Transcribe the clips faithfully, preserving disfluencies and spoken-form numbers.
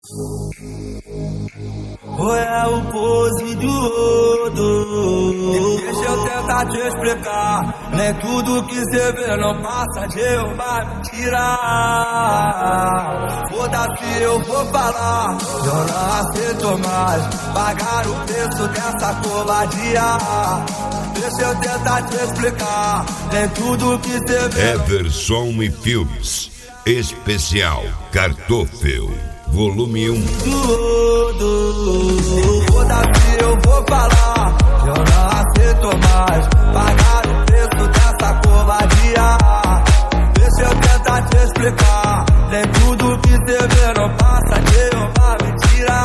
É o pose do outro. Deixa eu tentar te explicar. Nem tudo que cê vê não passa de uma mentira. Foda-se, eu vou falar. Eu não aceito mais pagar o preço dessa covardia. Deixa eu tentar te explicar. Nem tudo que cê vê. Everson e Filmes Especial Kartoffel Volume um. Foda-se, eu vou falar. Eu não aceito mais pagar o preço dessa covardia. Deixa eu tentar te explicar. Nem tudo que cê vê não passa de uma mentira.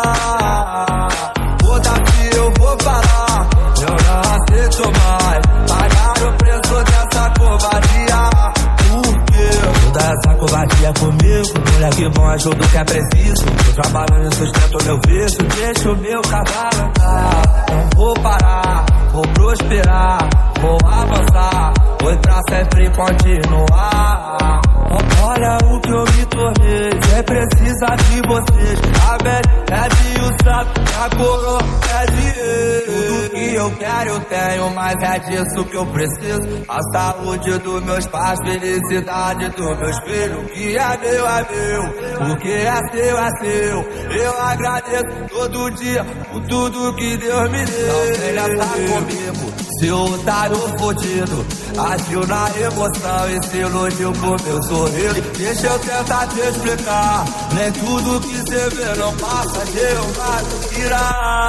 Foda-se, eu vou falar. Eu não aceito mais pagar o preço dessa covardia. Toda essa covardia comigo, moleque bom, ajuda o que é preciso. Tô trabalhando e sustento meu vício. Deixa o meu cavalo andar. Não vou parar, vou prosperar, vou avançar. Vou pra sempre continuar. Olha o que eu me tornei. Cê precisa de vocês. A velha é de o saco, a coroa é de eu. Tudo que eu quero eu tenho, mas é disso que eu preciso. A saúde dos meus pais, felicidade dos meus filhos. O que é meu é meu, o que é seu é seu. Eu agradeço todo dia por tudo que Deus me deu. Não venha estar comigo, seu otário fodido. Agiu na emoção e se iludiu por meu sorriso. Deixa eu tentar te explicar. Nem tudo que cê vê não passa de uma mentira.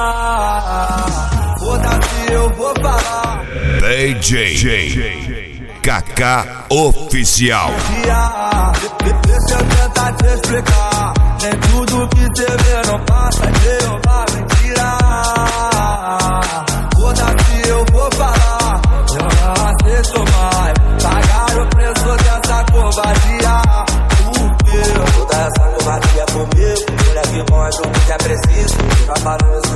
Foda-se, eu vou falar. D J Kaká Oficial. Deixa eu tentar te explicar. Nem tudo que cê vê não passa de uma mentira. Foda-se, eu vou falar. Eu não aceito mais pagar o preço dessa covardia. Toda essa covardia comigo, moleque bom, ajuda o que é preciso. Trabalhando